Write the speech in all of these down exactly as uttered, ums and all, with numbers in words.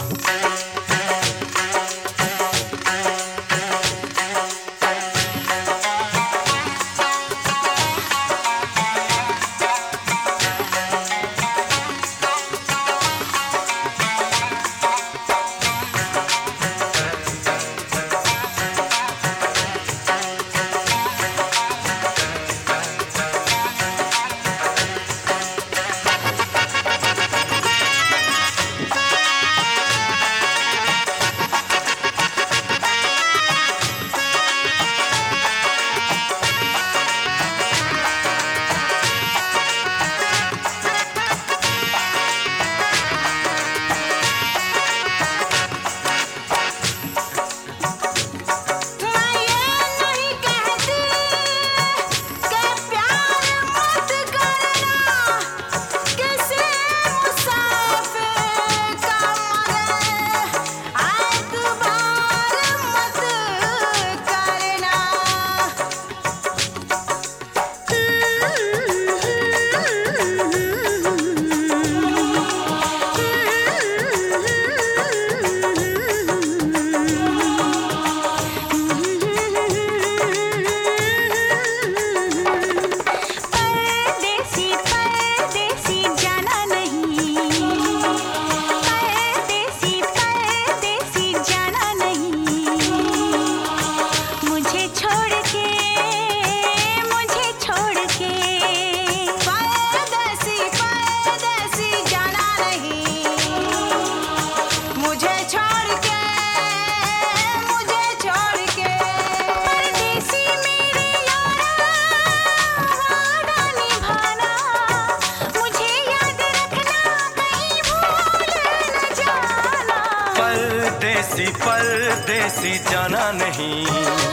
परदेसी परदेसी जाना नहीं,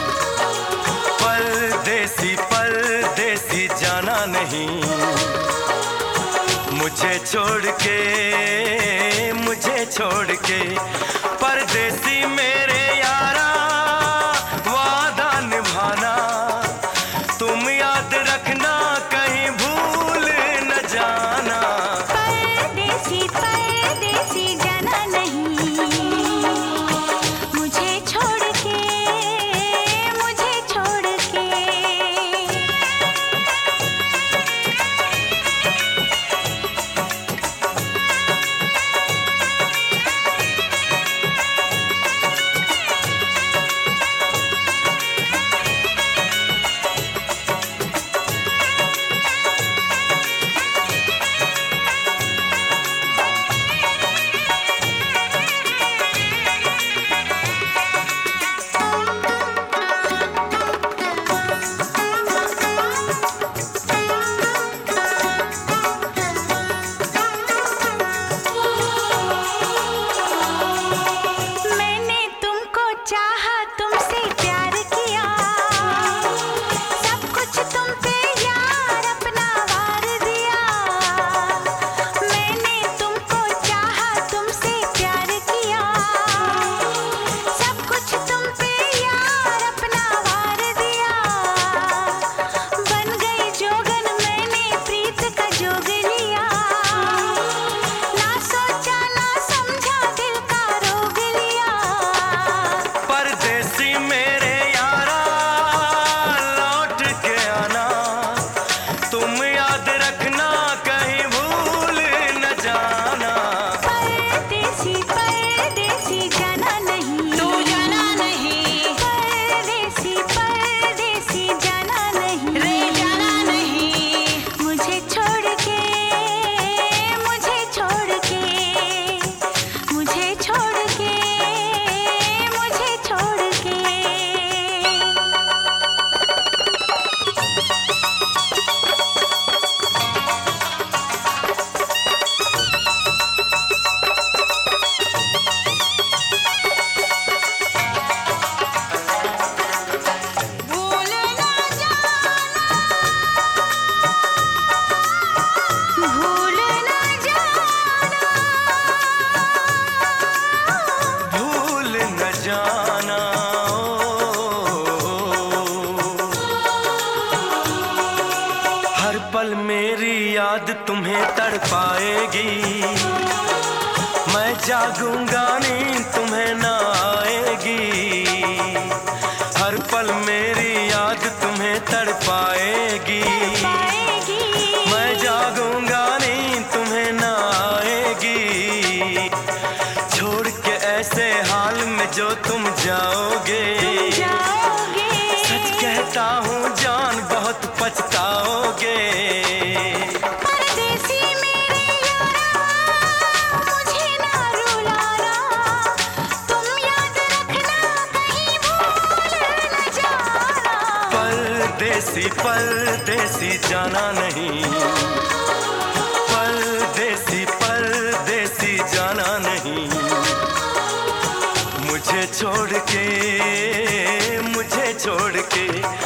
परदेसी परदेसी जाना नहीं, मुझे छोड़ के मुझे छोड़ के परदेसी मेरे यारा वादा निभाना, तुम याद रखना कहीं भूल न जाना। परदेसी परदेसी जाना नहीं, मुझे छोड़ के मुझे छोड़ के। जागूंगा नींद तुम्हें ना आएगी, हर पल मेरी याद तुम्हें तड़पाएगी। मैं जागूंगा नींद तुम्हें ना आएगी, छोड़ के ऐसे हाल में जो तुम जाओगे। सच कहता हूँ जान बहुत पछताओगे। परदेसी मेरे यारा मुझे ना रुलाना, तुम याद रखना कहीं भूल न जाना। परदेसी परदेसी जाना नहीं, परदेसी परदेसी जाना नहीं, मुझे छोड़ के मुझे छोड़ के